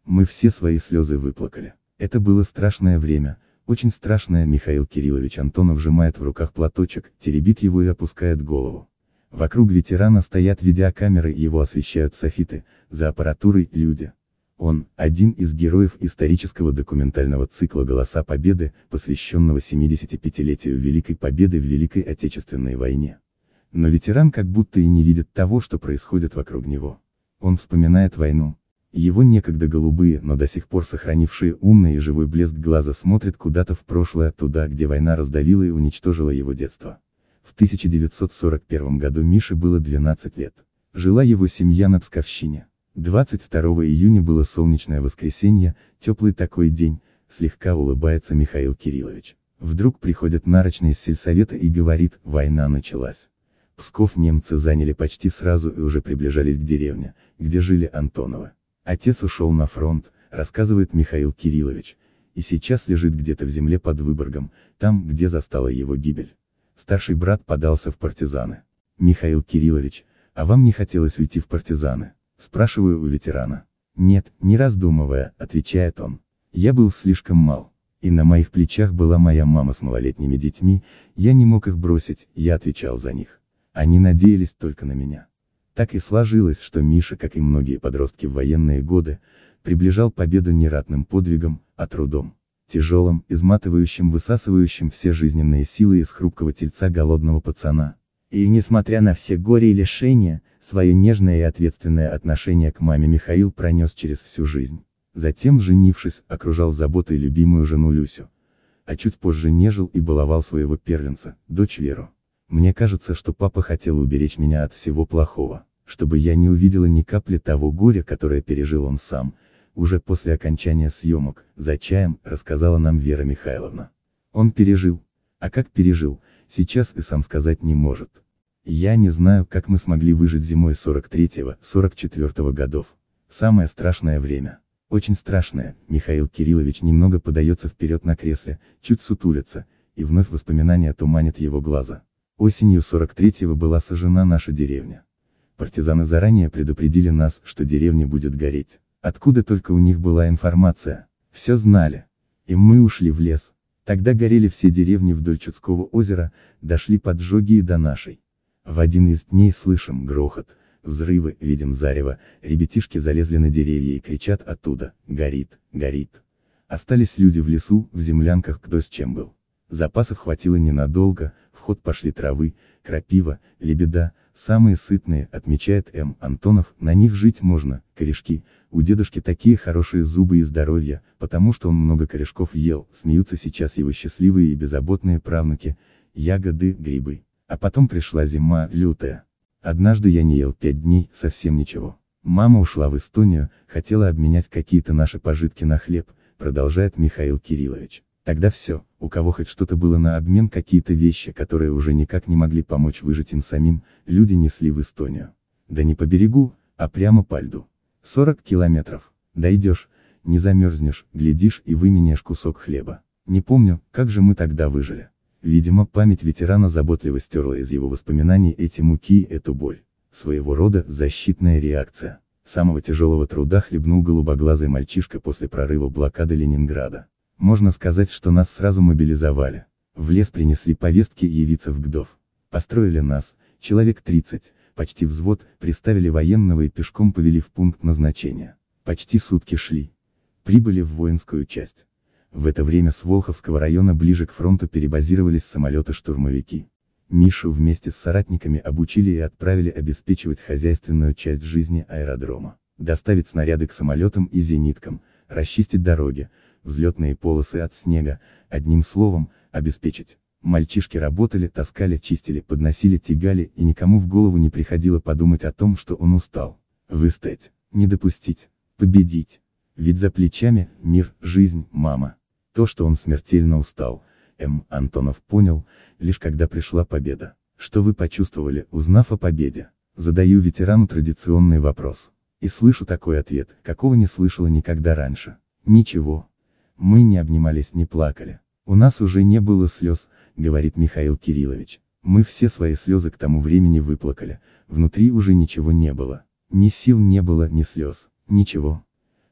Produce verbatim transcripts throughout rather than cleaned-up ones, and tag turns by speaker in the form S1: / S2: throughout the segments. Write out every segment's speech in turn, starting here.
S1: Мы все свои слезы выплакали. Это было страшное время, очень страшное. Михаил Кириллович Антонов сжимает в руках платочек, теребит его и опускает голову. Вокруг ветерана стоят видеокамеры, его освещают софиты, за аппаратурой люди. Он – один из героев исторического документального цикла «Голоса Победы», посвященного семидесятипятилетию Великой Победы в Великой Отечественной войне. Но ветеран как будто и не видит того, что происходит вокруг него. Он вспоминает войну. Его некогда голубые, но до сих пор сохранившие умный и живой блеск глаза смотрят куда-то в прошлое, туда, где война раздавила и уничтожила его детство. В тысяча девятьсот сорок первом году Мише было двенадцать лет. Жила его семья на Псковщине. двадцать второго июня было солнечное воскресенье, теплый такой день, слегка улыбается Михаил Кириллович. Вдруг приходит нарочный из сельсовета и говорит: война началась. Псков немцы заняли почти сразу и уже приближались к деревне, где жили Антоновы. Отец ушел на фронт, рассказывает Михаил Кириллович, и сейчас лежит где-то в земле под Выборгом, там, где застала его гибель. Старший брат подался в партизаны. Михаил Кириллович, а вам не хотелось уйти в партизаны? Спрашиваю у ветерана. Нет, не раздумывая, отвечает он. Я был слишком мал. И на моих плечах была моя мама с малолетними детьми, я не мог их бросить, я отвечал за них. Они надеялись только на меня. Так и сложилось, что Миша, как и многие подростки в военные годы, приближал победу не ратным подвигом, а трудом. Тяжелым, изматывающим, высасывающим все жизненные силы из хрупкого тельца голодного пацана. И несмотря на все горе и лишения, свое нежное и ответственное отношение к маме Михаил пронес через всю жизнь. Затем, женившись, окружал заботой любимую жену Люсю. А чуть позже нежил и баловал своего первенца, дочь Веру. Мне кажется, что папа хотел уберечь меня от всего плохого, чтобы я не увидела ни капли того горя, которое пережил он сам. Уже после окончания съемок, за чаем, рассказала нам Вера Михайловна. Он пережил. А как пережил, сейчас и сам сказать не может. Я не знаю, как мы смогли выжить зимой сорок третьего — сорок четвёртого годов. Самое страшное время. Очень страшное. Михаил Кириллович немного подается вперед на кресле, чуть сутулится, и вновь воспоминания туманят его глаза. Осенью сорок третьего была сожжена наша деревня. Партизаны заранее предупредили нас, что деревня будет гореть. Откуда только у них была информация. Все знали. И мы ушли в лес. Тогда горели все деревни вдоль Чудского озера, дошли поджоги и до нашей. В один из дней слышим грохот, взрывы, видим зарево, ребятишки залезли на деревья и кричат оттуда: горит, горит. Остались люди в лесу, в землянках, кто с чем был. Запасов хватило ненадолго, в ход пошли травы, крапива, лебеда, самые сытные, отмечает М. Антонов, на них жить можно, корешки, у дедушки такие хорошие зубы и здоровье, потому что он много корешков ел, смеются сейчас его счастливые и беззаботные правнуки, ягоды, грибы. А потом пришла зима, лютая. Однажды я не ел пять дней, совсем ничего. Мама ушла в Эстонию, хотела обменять какие-то наши пожитки на хлеб, продолжает Михаил Кириллович. Тогда все, у кого хоть что-то было на обмен, какие-то вещи, которые уже никак не могли помочь выжить им самим, люди несли в Эстонию. Да не по берегу, а прямо по льду. сорок километров. Дойдешь, не замерзнешь, глядишь и выменяешь кусок хлеба. Не помню, как же мы тогда выжили. Видимо, память ветерана заботливо стерла из его воспоминаний эти муки и эту боль. Своего рода защитная реакция. Самого тяжелого труда хлебнул голубоглазый мальчишка после прорыва блокады Ленинграда. Можно сказать, что нас сразу мобилизовали. В лес принесли повестки и явиться в ГДОВ. Построили нас, человек тридцать, почти взвод, приставили военного и пешком повели в пункт назначения. Почти сутки шли. Прибыли в воинскую часть. В это время с Волховского района ближе к фронту перебазировались самолеты-штурмовики. Мишу вместе с соратниками обучили и отправили обеспечивать хозяйственную часть жизни аэродрома. Доставить снаряды к самолетам и зениткам, расчистить дороги, взлетные полосы от снега, одним словом, обеспечить. Мальчишки работали, таскали, чистили, подносили, тягали, и никому в голову не приходило подумать о том, что он устал. Выстоять, не допустить, победить. Ведь за плечами мир, жизнь, мама. То, что он смертельно устал, М. Антонов понял, лишь когда пришла победа. Что вы почувствовали, узнав о победе? Задаю ветерану традиционный вопрос. И слышу такой ответ, какого не слышала никогда раньше. Ничего. Мы не обнимались, не плакали. У нас уже не было слез, говорит Михаил Кириллович. Мы все свои слезы к тому времени выплакали, внутри уже ничего не было. Ни сил не было, ни слез, ничего.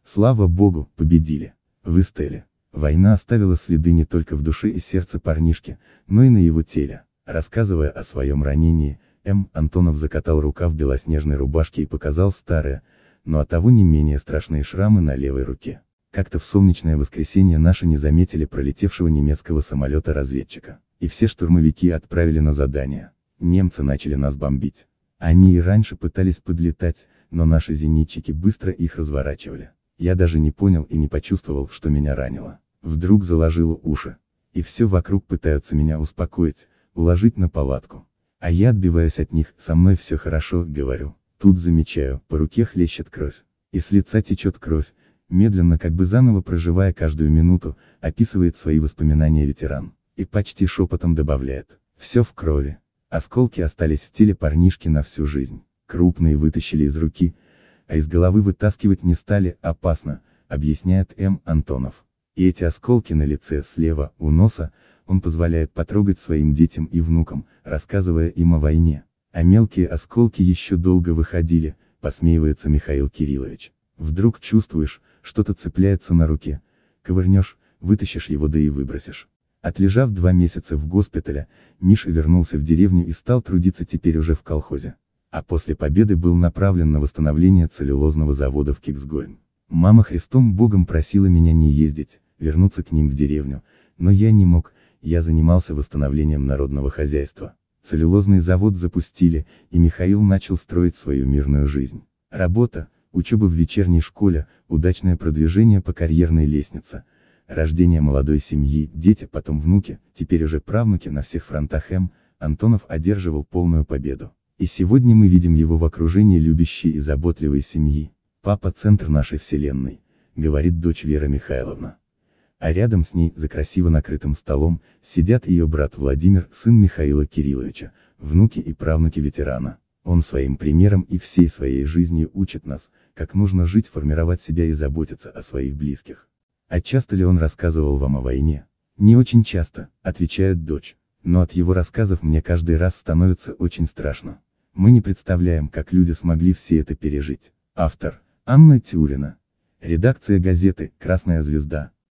S1: Слава богу, победили. Выстояли. Война оставила следы не только в душе и сердце парнишки, но и на его теле. Рассказывая о своем ранении, М. Антонов закатал рукав белоснежной рубашки и показал старые, но оттого не менее страшные шрамы на левой руке. Как-то в солнечное воскресенье наши не заметили пролетевшего немецкого самолета-разведчика, и все штурмовики отправили на задание. Немцы начали нас бомбить. Они и раньше пытались подлетать, но наши зенитчики быстро их разворачивали. Я даже не понял и не почувствовал, что меня ранило. Вдруг заложило уши. И все вокруг пытаются меня успокоить, уложить на палатку. А я отбиваюсь от них, со мной все хорошо, говорю. Тут замечаю, по руке хлещет кровь. И с лица течет кровь. Медленно, как бы заново проживая каждую минуту, описывает свои воспоминания ветеран. И почти шепотом добавляет. Все в крови. Осколки остались в теле парнишки на всю жизнь. Крупные вытащили из руки, а из головы вытаскивать не стали, опасно, объясняет М. Антонов. И эти осколки на лице слева, у носа, он позволяет потрогать своим детям и внукам, рассказывая им о войне. А мелкие осколки еще долго выходили, посмеивается Михаил Кириллович. Вдруг чувствуешь, что-то цепляется на руке, ковырнешь, вытащишь его да и выбросишь. Отлежав два месяца в госпитале, Миша вернулся в деревню и стал трудиться теперь уже в колхозе. А после победы был направлен на восстановление целлюлозного завода в Киксгольм. Мама Христом Богом просила меня не ездить, вернуться к ним в деревню, но я не мог, я занимался восстановлением народного хозяйства. Целлюлозный завод запустили, и Михаил начал строить свою мирную жизнь. Работа, учеба в вечерней школе, удачное продвижение по карьерной лестнице, рождение молодой семьи, дети, потом внуки, теперь уже правнуки на всех фронтах. М. Антонов одерживал полную победу. И сегодня мы видим его в окружении любящей и заботливой семьи. «Папа — центр нашей вселенной», — говорит дочь Вера Михайловна. А рядом с ней, за красиво накрытым столом, сидят ее брат Владимир, сын Михаила Кирилловича, внуки и правнуки ветерана. Он своим примером и всей своей жизнью учит нас, как нужно жить, формировать себя и заботиться о своих близких. А часто ли он рассказывал вам о войне? Не очень часто, отвечает дочь. Но от его рассказов мне каждый раз становится очень страшно. Мы не представляем, как люди смогли все это пережить. Автор: Анна Тюрина. Редакция газеты «Красная звезда».